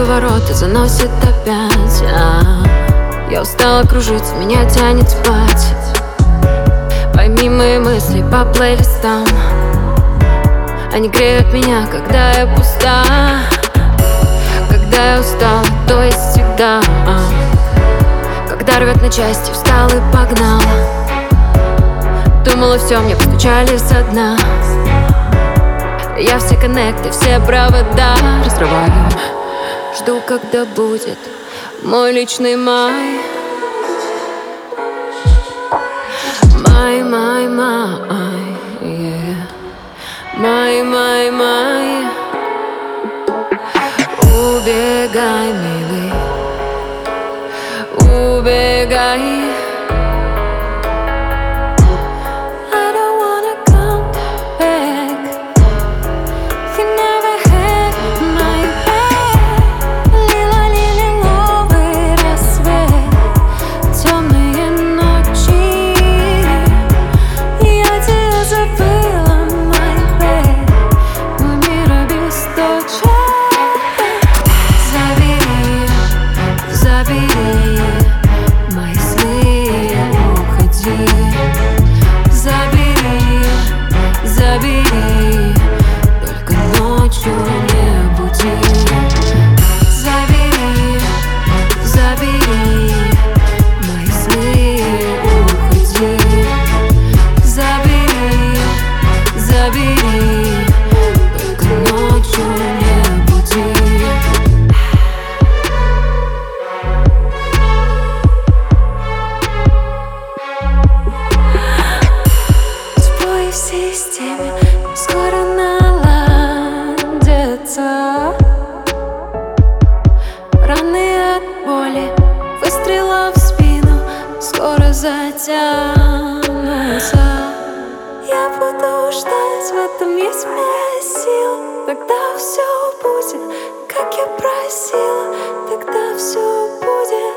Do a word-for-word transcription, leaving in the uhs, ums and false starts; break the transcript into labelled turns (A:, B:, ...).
A: круговорот и заносит опять. а, Я устала кружиться, меня тянет спать. Пойми мои мысли по плейлистам, они греют меня, когда я пуста. Когда я устала, то есть всегда. а, Когда рвет на части, встал и погнал. Думала, все, мне постучали со дна. Я все коннекты, все провода разрываю. Жду, когда будет мой личный май. Май, май, май, yeah. Май, май, май. Убегай, милый, убегай.
B: В системе скоро наладятся. Раны от боли, выстрела в спину скоро затянутся. Я буду ждать, в этом есть моя сила. Тогда все будет, как я просила. Тогда все будет.